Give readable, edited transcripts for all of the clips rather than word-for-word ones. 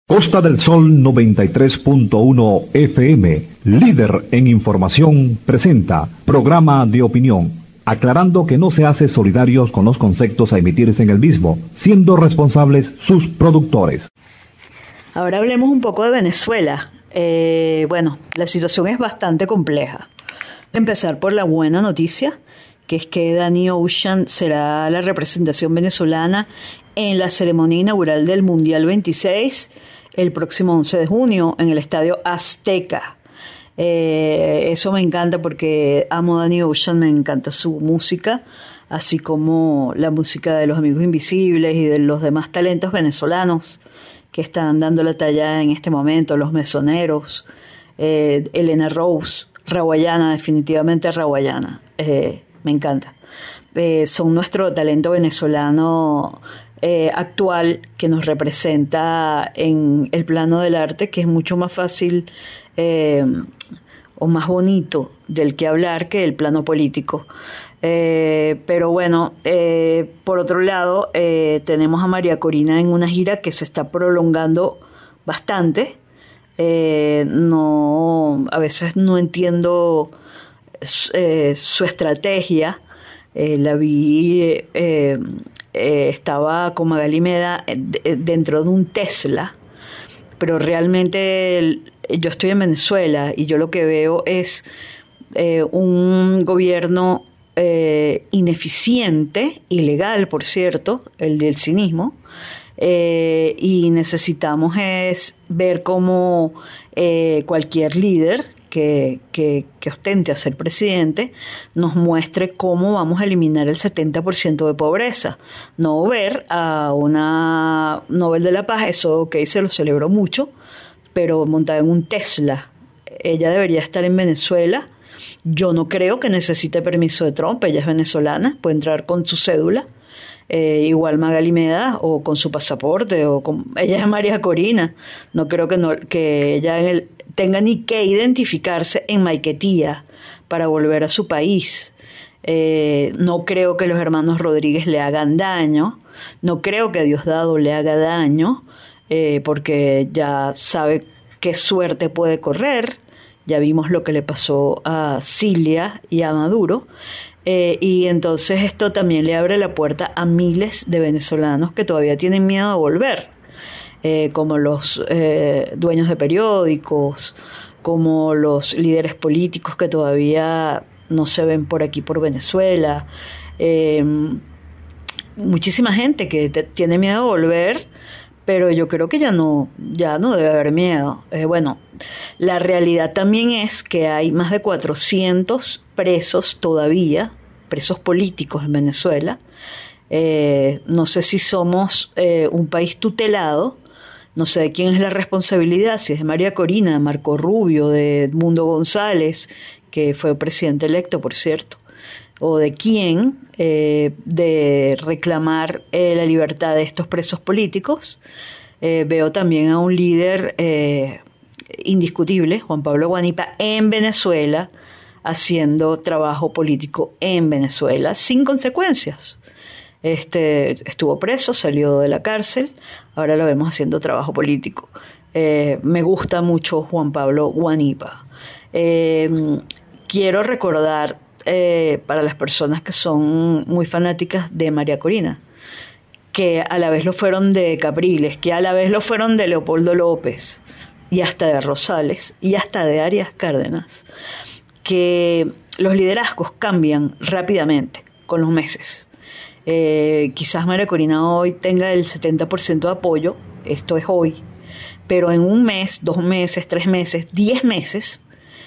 Costa del Sol 93.1 FM, líder en información, presenta programa de opinión, aclarando que no se hace solidarios con los conceptos a emitirse en el mismo, siendo responsables sus productores. Ahora hablemos un poco de Venezuela. La situación es bastante compleja. Empezar por la buena noticia, que es que Danny Ocean será la representación venezolana en la ceremonia inaugural del Mundial 26 el próximo 11 de junio en el Estadio Azteca. Eso me encanta porque amo a Danny Ocean, me encanta su música, así como la música de Los Amigos Invisibles y de los demás talentos venezolanos que están dando la talla en este momento, Los Mesoneros, Elena Rose, Rawayana, definitivamente Rawayana, me encanta. Son nuestro talento venezolano actual que nos representa en el plano del arte, que es mucho más fácil o más bonito del que hablar que el plano político. Pero bueno, por otro lado, tenemos a María Corina en una gira que se está prolongando bastante. A veces no entiendo su estrategia. La vi, estaba con Magali Meda dentro de un Tesla, pero realmente yo estoy en Venezuela y yo lo que veo es un gobierno ineficiente, ilegal por cierto, el del cinismo, y necesitamos es ver cómo cualquier líder que ostente a ser presidente nos muestre cómo vamos a eliminar el 70% de pobreza. No ver a una Nobel de la Paz, eso que se lo celebró mucho, pero montada en un Tesla. Ella debería estar en Venezuela. Yo no creo que necesite permiso de Trump, ella es venezolana, puede entrar con su cédula. Igual Magali Meda o con su pasaporte ella es María Corina, no creo que ella tenga ni que identificarse en Maiquetía para volver a su país. No creo que los hermanos Rodríguez le hagan daño, no creo que Diosdado le haga daño, porque ya sabe qué suerte puede correr. Ya vimos lo que le pasó a Cilia y a Maduro. Y entonces esto también le abre la puerta a miles de venezolanos que todavía tienen miedo a volver, como los dueños de periódicos, como los líderes políticos que todavía no se ven por aquí por Venezuela, muchísima gente que tiene miedo a volver, pero yo creo que ya no debe haber miedo. La realidad también es que hay más de 400 presos todavía, presos políticos en Venezuela. No sé si somos un país tutelado, no sé de quién es la responsabilidad, si es de María Corina, de Marco Rubio, de Edmundo González, que fue presidente electo, por cierto, o de quién, de reclamar la libertad de estos presos políticos. Veo también a un líder indiscutible, Juan Pablo Guanipa, en Venezuela, haciendo trabajo político en Venezuela sin consecuencias. Estuvo preso, salió de la cárcel, ahora lo vemos haciendo trabajo político. Me gusta mucho Juan Pablo Guanipa. Quiero recordar para las personas que son muy fanáticas de María Corina, que a la vez lo fueron de Capriles, que a la vez lo fueron de Leopoldo López y hasta de Rosales y hasta de Arias Cárdenas, que los liderazgos cambian rápidamente con los meses. Quizás María Corina hoy tenga el 70% de apoyo, esto es hoy, pero en un mes, 2 meses, 3 meses, 10 meses,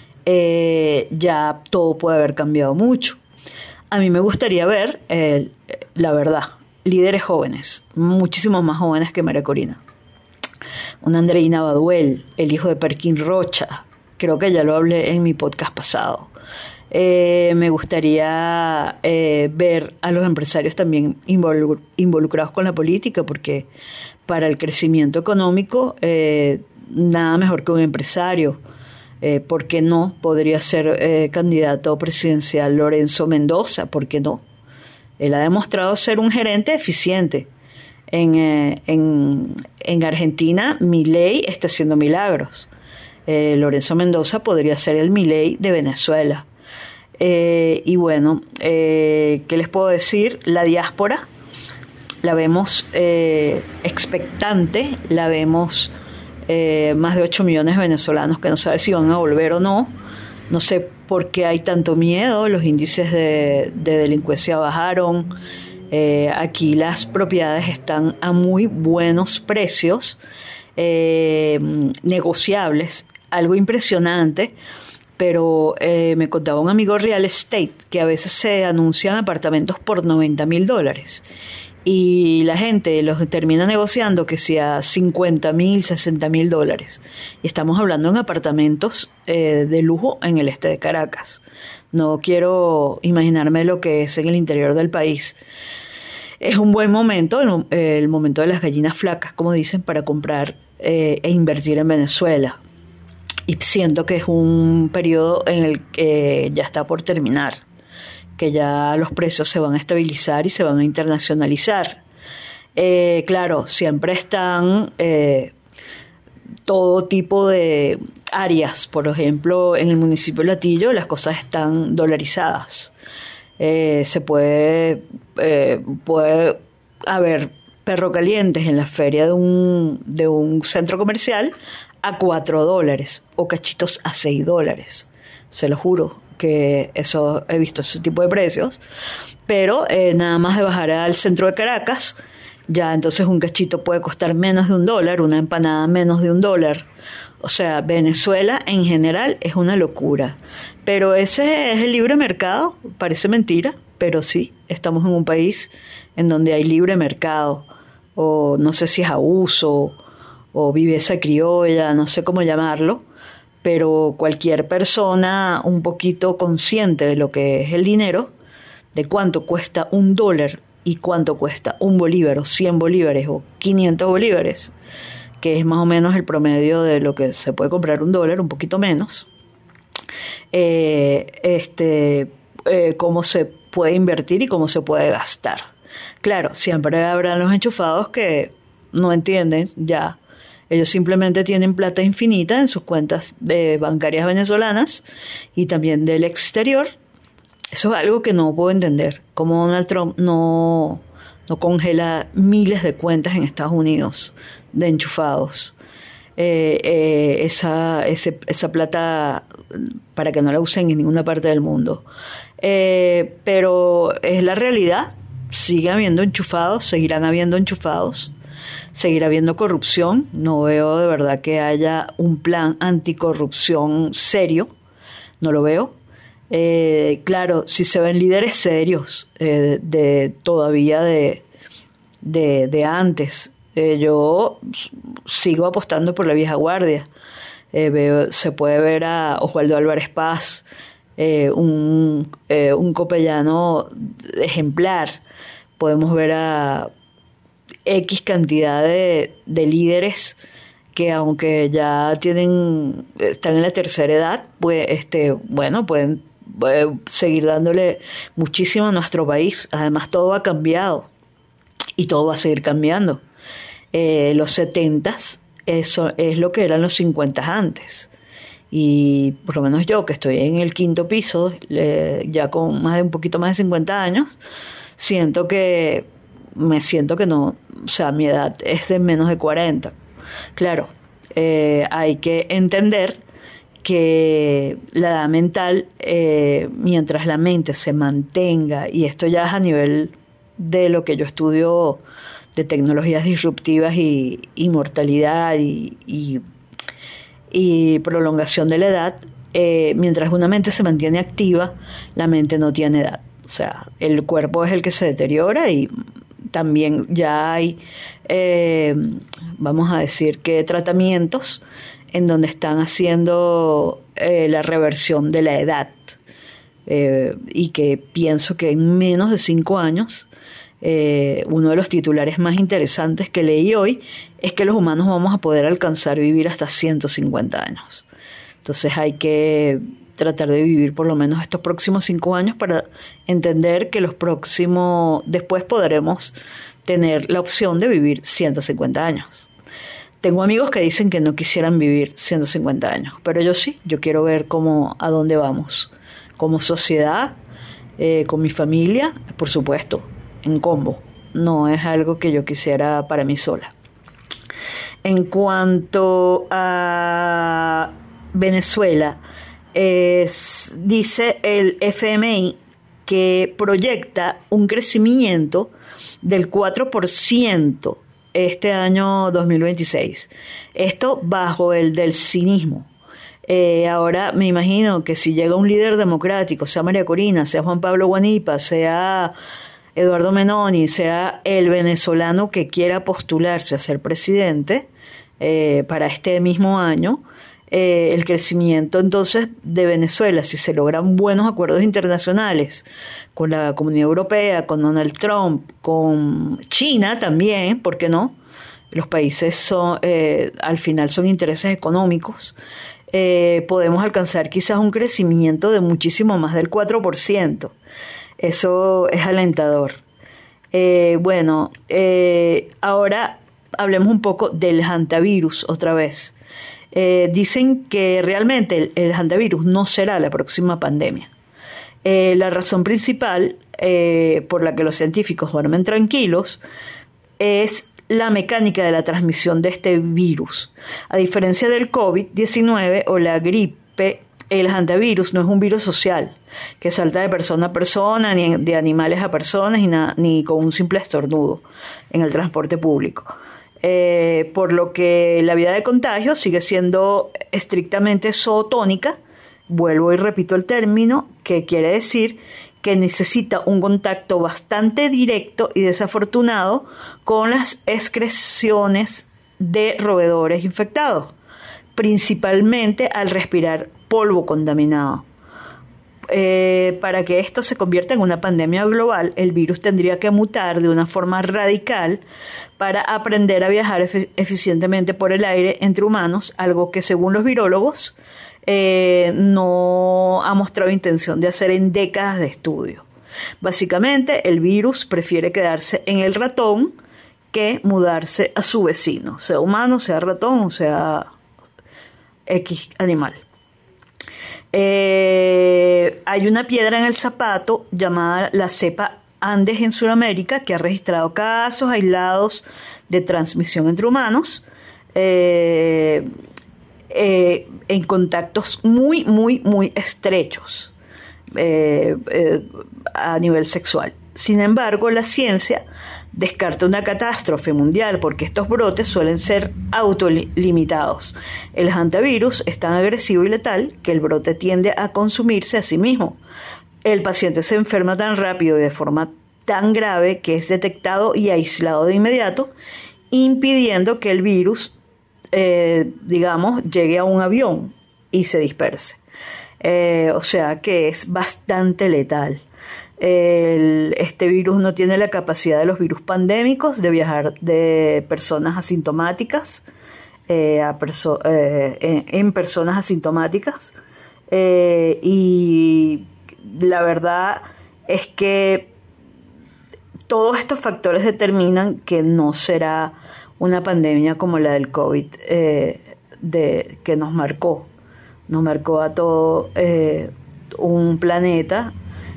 ya todo puede haber cambiado mucho. A mí me gustaría ver, la verdad, líderes jóvenes, muchísimo más jóvenes que María Corina. Una Andreina Baduel, el hijo de Perkin Rocha, creo que ya lo hablé en mi podcast pasado. Me gustaría ver a los empresarios también involucrados con la política, porque para el crecimiento económico nada mejor que un empresario. ¿Por qué no? Podría ser candidato presidencial Lorenzo Mendoza, ¿por qué no? Él ha demostrado ser un gerente eficiente. En Argentina, Milei está haciendo milagros. Lorenzo Mendoza podría ser el Milei de Venezuela. Y bueno, ¿qué les puedo decir? La diáspora la vemos expectante, la vemos más de 8 millones de venezolanos que no saben si van a volver o no. No sé por qué hay tanto miedo, los índices de delincuencia bajaron. Aquí las propiedades están a muy buenos precios, negociables, algo impresionante, pero me contaba un amigo real estate que a veces se anuncian apartamentos por $90,000 y la gente los termina negociando que sea $50,000, $60,000, y estamos hablando en apartamentos de lujo en el este de Caracas. No quiero imaginarme lo que es en el interior del país. Es un buen momento, el momento de las gallinas flacas, como dicen, para comprar e invertir en Venezuela. Y siento que es un periodo en el que ya está por terminar, que ya los precios se van a estabilizar y se van a internacionalizar. Claro, siempre están todo tipo de áreas. Por ejemplo, en el municipio de Latillo las cosas están dolarizadas. Se puede haber perro calientes en la feria de un centro comercial a $4 o cachitos a $6. Se lo juro que eso he visto ese tipo de precios, pero nada más de bajar al centro de Caracas, ya entonces un cachito puede costar menos de $1, una empanada menos de $1. O sea, Venezuela en general es una locura. Pero ese es el libre mercado, parece mentira, pero sí, estamos en un país en donde hay libre mercado, o no sé si es abuso, o viveza criolla, no sé cómo llamarlo, pero cualquier persona un poquito consciente de lo que es el dinero, de cuánto cuesta $1 y cuánto cuesta un bolívar, o 100 bolívares, o 500 bolívares, que es más o menos el promedio de lo que se puede comprar $1, un poquito menos, cómo se puede invertir y cómo se puede gastar. Claro, siempre habrán los enchufados que no entienden ya. Ellos simplemente tienen plata infinita en sus cuentas bancarias venezolanas y también del exterior. Eso es algo que no puedo entender. Cómo Donald Trump no congela miles de cuentas en Estados Unidos de enchufados. Esa plata para que no la usen en ninguna parte del mundo. Pero es la realidad. Sigue habiendo enchufados, seguirán habiendo enchufados. Seguirá habiendo corrupción. No veo de verdad que haya un plan anticorrupción serio. No lo veo. Claro, si se ven líderes serios todavía de antes. Yo sigo apostando por la vieja guardia. Se puede ver a Osvaldo Álvarez Paz, un copellano ejemplar. Podemos ver a X cantidad de líderes que, aunque ya están en la tercera edad, pues pueden seguir dándole muchísimo a nuestro país. Además, todo ha cambiado y todo va a seguir cambiando. Los 70s, eso es lo que eran los 50 antes. Y por lo menos yo, que estoy en el 5º piso, ya con un poquito más de 50 años, siento que no, o sea, mi edad es de menos de 40. Claro, hay que entender que la edad mental, mientras la mente se mantenga, y esto ya es a nivel de lo que yo estudio de tecnologías disruptivas y mortalidad y prolongación de la edad, mientras una mente se mantiene activa, la mente no tiene edad. O sea, el cuerpo es el que se deteriora, y también ya hay, vamos a decir que tratamientos en donde están haciendo la reversión de la edad, y que pienso que en menos de 5 años, uno de los titulares más interesantes que leí hoy es que los humanos vamos a poder alcanzar vivir hasta 150 años. Entonces hay que tratar de vivir por lo menos estos próximos 5 años para entender que después podremos tener la opción de vivir 150 años. Tengo amigos que dicen que no quisieran vivir 150 años, pero yo sí, yo quiero ver a dónde vamos, como sociedad, con mi familia, por supuesto, en combo. No es algo que yo quisiera para mí sola. En cuanto a Venezuela, dice el FMI que proyecta un crecimiento del 4% este año 2026. Esto bajo el del cinismo. Ahora me imagino que si llega un líder democrático, sea María Corina, sea Juan Pablo Guanipa, sea Eduardo Menoni, sea el venezolano que quiera postularse a ser presidente para este mismo año, el crecimiento entonces de Venezuela, si se logran buenos acuerdos internacionales con la Comunidad Europea, con Donald Trump, con China también, ¿por qué no? Los países son, al final son intereses económicos. Podemos alcanzar quizás un crecimiento de muchísimo más del 4%. Eso es alentador. Ahora hablemos un poco del hantavirus otra vez. Dicen que realmente el hantavirus no será la próxima pandemia. La razón principal por la que los científicos duermen tranquilos es la mecánica de la transmisión de este virus. A diferencia del COVID-19 o la gripe, el hantavirus no es un virus social que salta de persona a persona, ni de animales a personas, ni con un simple estornudo en el transporte público. Por lo que la vía de contagio sigue siendo estrictamente zootónica. Vuelvo y repito el término, que quiere decir que necesita un contacto bastante directo y desafortunado con las excreciones de roedores infectados, principalmente al respirar polvo contaminado. Para que esto se convierta en una pandemia global, el virus tendría que mutar de una forma radical para aprender a viajar eficientemente por el aire entre humanos, algo que según los virólogos no ha mostrado intención de hacer en décadas de estudio. Básicamente, el virus prefiere quedarse en el ratón que mudarse a su vecino, sea humano, sea ratón o sea X animal. Hay una piedra en el zapato llamada la cepa Andes en Sudamérica que ha registrado casos aislados de transmisión entre humanos en contactos muy, muy, muy estrechos a nivel sexual. Sin embargo, la ciencia descarta una catástrofe mundial porque estos brotes suelen ser autolimitados. El hantavirus es tan agresivo y letal que el brote tiende a consumirse a sí mismo. El paciente se enferma tan rápido y de forma tan grave que es detectado y aislado de inmediato, impidiendo que el virus, llegue a un avión y se disperse. O sea que es bastante letal. Este virus no tiene la capacidad de los virus pandémicos de viajar de personas asintomáticas en personas asintomáticas, y la verdad es que todos estos factores determinan que no será una pandemia como la del COVID que nos marcó a todo un planeta.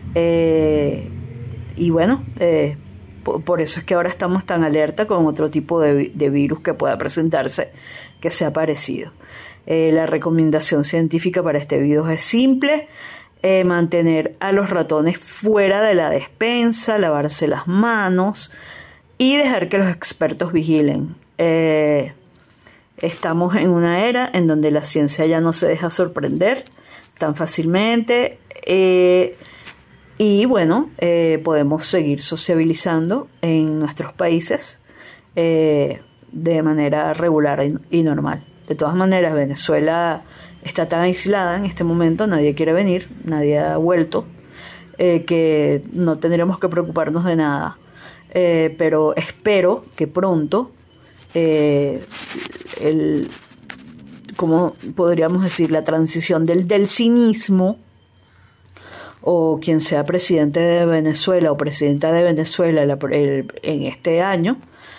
Y bueno, por eso es que ahora estamos tan alerta con otro tipo de virus que pueda presentarse que sea parecido. La recomendación científica para este virus es simple: mantener a los ratones fuera de la despensa, lavarse las manos y dejar que los expertos vigilen. Estamos en una era en donde la ciencia ya no se deja sorprender tan fácilmente. Y bueno, podemos seguir sociabilizando en nuestros países de manera regular y normal. De todas maneras, Venezuela está tan aislada en este momento, nadie quiere venir, nadie ha vuelto, que no tendremos que preocuparnos de nada. Pero espero que pronto, ¿cómo podríamos decir? La transición del cinismo o quien sea presidente de Venezuela o presidenta de Venezuela en este año,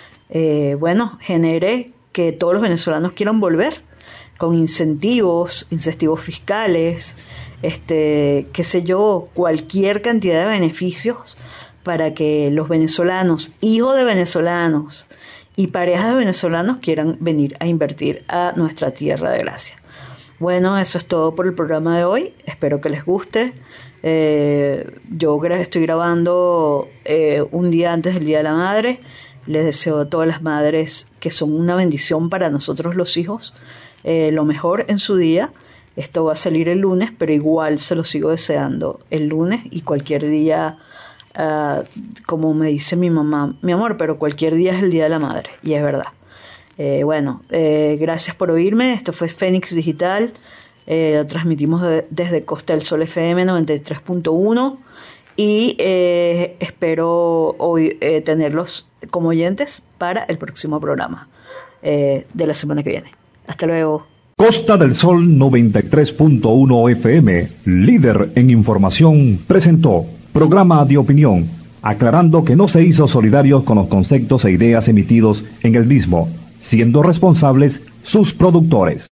genere que todos los venezolanos quieran volver con incentivos fiscales, qué sé yo, cualquier cantidad de beneficios para que los venezolanos, hijos de venezolanos y parejas de venezolanos quieran venir a invertir a nuestra tierra de gracia. Bueno, eso es todo por el programa de hoy. Espero que les guste. Yo estoy grabando un día antes del Día de la Madre. Les deseo a todas las madres, que son una bendición para nosotros los hijos, lo mejor en su día. Esto va a salir el lunes, pero igual se lo sigo deseando el lunes y cualquier día, como me dice mi mamá, mi amor, pero cualquier día es el Día de la Madre, y es verdad. Gracias por oírme. Esto fue Fénix Digital. Lo transmitimos desde Costa del Sol FM 93.1 y espero hoy tenerlos como oyentes para el próximo programa de la semana que viene. Hasta luego. Costa del Sol 93.1 FM, líder en información, presentó programa de opinión, aclarando que no se hizo solidarios con los conceptos e ideas emitidos en el mismo, siendo responsables sus productores.